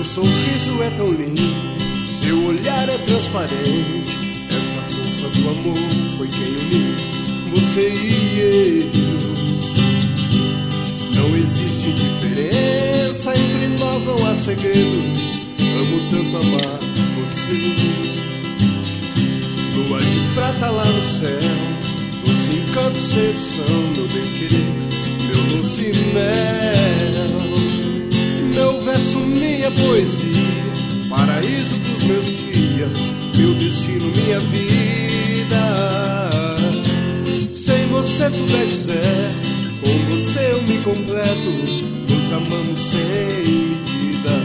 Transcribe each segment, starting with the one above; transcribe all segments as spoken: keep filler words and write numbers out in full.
sorriso é tão lindo, seu olhar é transparente. Essa força do amor foi quem uniu você e eu. Não existe diferença, entre nós não há segredo. Amo tanto amar você. Lua de prata lá no céu, doce encanto, sedução, meu bem-querer, meu doce mel. Meu verso, minha poesia, paraíso dos meus dias, meu destino, minha vida. Sem você tudo é deserto, com você eu me completo, nos amamos sem medida.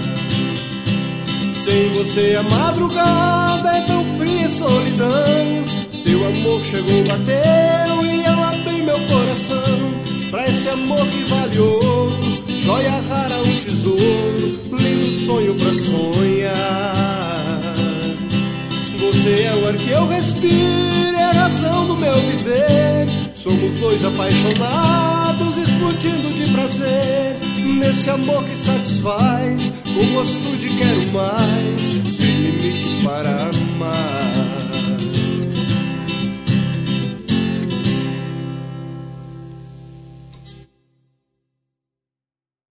Sem você a madrugada é tão fria e solidão. Seu amor chegou, bateu e eu abri meu coração pra esse amor que vale ouro, joia rara, um tesouro, lindo sonho pra sonhar. Você é o ar que eu respiro, é a razão do meu viver. Somos dois apaixonados, explodindo de prazer, nesse amor que satisfaz, com gosto de quero mais, sem limites para amar.